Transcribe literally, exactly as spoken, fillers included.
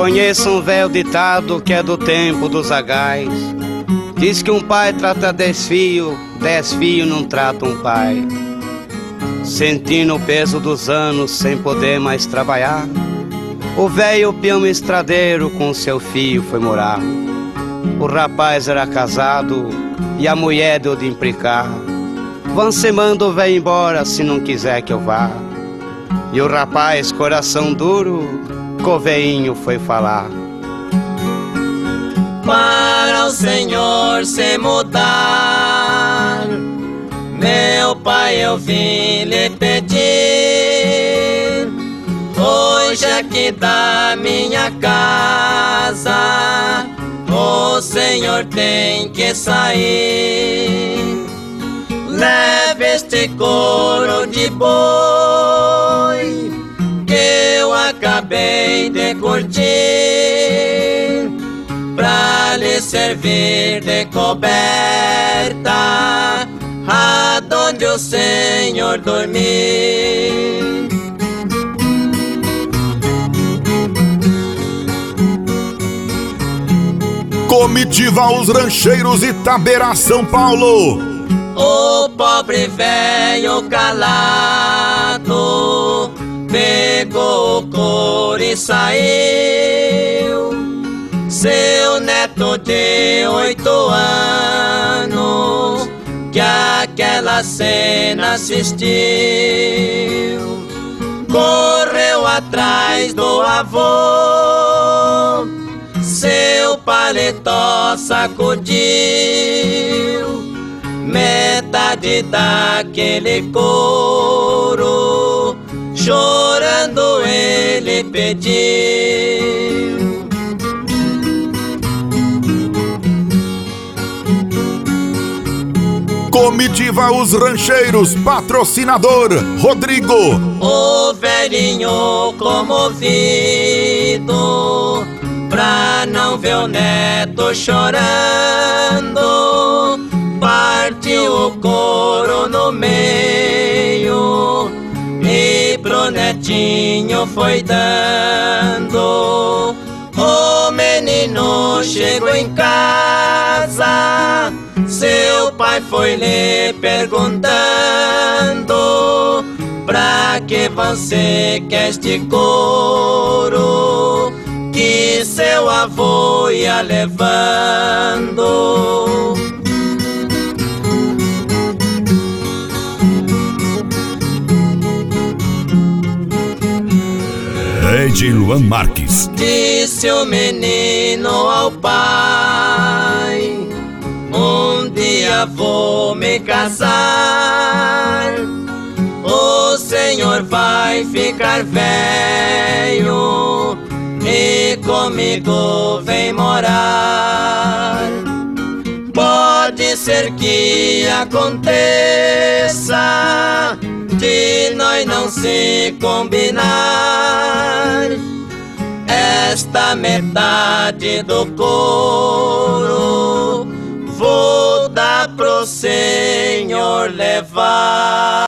Conheço um velho ditado que é do tempo dos zagais. Diz que um pai trata dez filhos, dez filhos não tratam um pai. Sentindo o peso dos anos sem poder mais trabalhar, o velho peão estradeiro com seu filho foi morar. O rapaz era casado e a mulher deu de implicar: "Você manda o velho embora se não quiser que eu vá." E o rapaz, coração duro, com o velhinho foi falar: "Para o Senhor se mudar, meu pai, eu vim lhe pedir. Hoje aqui da minha casa o Senhor tem que sair. Leve este couro de boi que eu acabei de curtir, pra lhe servir de coberta aonde o Senhor dormir." Comitiva Os Rancheiros, Itaberá, São Paulo. O pobre velho calado pegou o couro e saiu. Seu neto de oito anos que aquela cena assistiu, correu atrás do avô, seu paletó sacudiu, metade daquele couro, chorando ele pediu. Comitiva Os Rancheiros, patrocinador Rodrigo. O velhinho comovido, pra não ver o neto chorando, partiu o couro no meio e pro netinho foi dando. O menino chegou em casa, seu pai foi lhe perguntando: "Pra que você quer este couro que seu avô ia levando?" Ed Luan Marques. Disse o menino ao pai: "Um dia vou me casar, o senhor vai ficar velho e comigo vem morar. Pode ser que aconteça de nós não se combinar, esta metade do couro vou dar pro senhor levar."